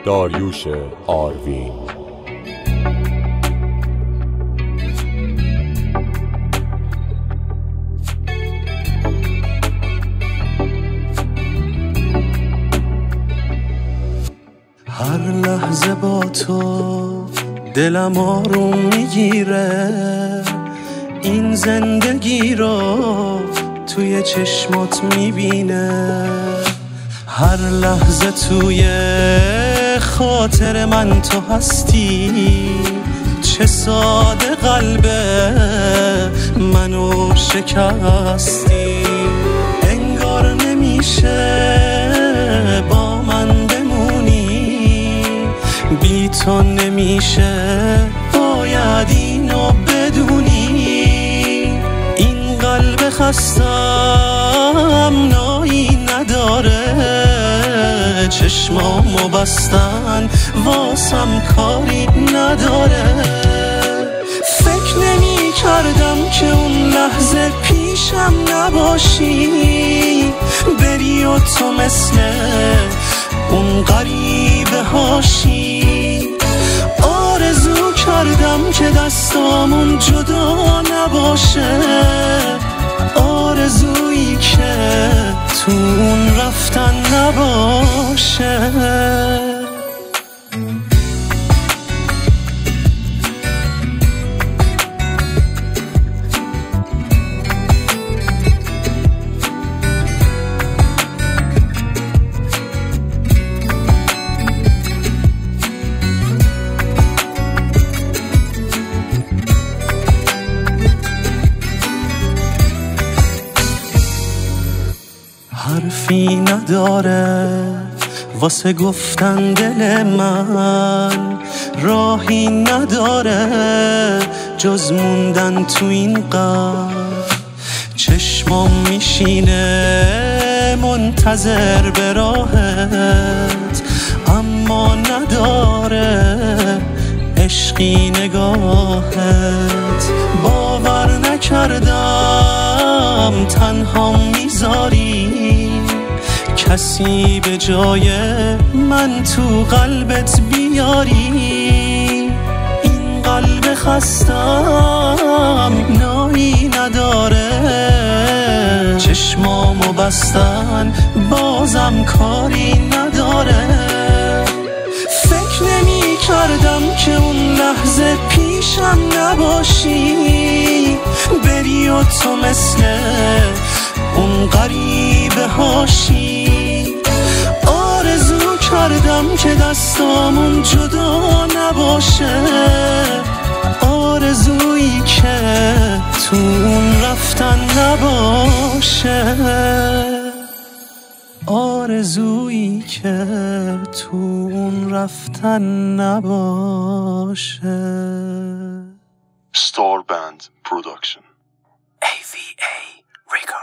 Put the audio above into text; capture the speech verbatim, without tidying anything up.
داریوش آروین. هر لحظه با تو دلم آروم میگیره، این زندگی رو توی چشمات میبینه. هر لحظه توی خاطر من تو هستی، چه ساده قلبه منو شکستی. انگار نمیشه با من بمونی، بی تو نمیشه، باید اینو بدونی. این قلب خستم نایی نداره، چشمامو بستن واسم کاری نداره. فکر نمی کردم که اون لحظه پیشم نباشی، بری و تو مثل اون غریبه هاشی. آرزو کردم که دستامون جدا نباشه، آرزویی که تو اون رفتن نباشه. حرفی نداره واسه گفتن دل من، راهی نداره جز موندن تو این قلب. چشمام میشینه منتظر به راهت، اما نداره عشقی نگاهت. باور نکردم تنها میذاری کسی به جای من تو قلبت بیاری. این قلب خستم نایی نداره، چشمامو بستن بازم کاری نداره. فکر نمی کردم که اون لحظه پیشم نباشی، بری و تو مثل اون غریبه هاشی. آرزو کردم که دستامون جدا نباشه، آرزویی که تو اون رفتن نباشه، آرزویی که تو اون رفتن نباشه. Star Band Production. A V A Records.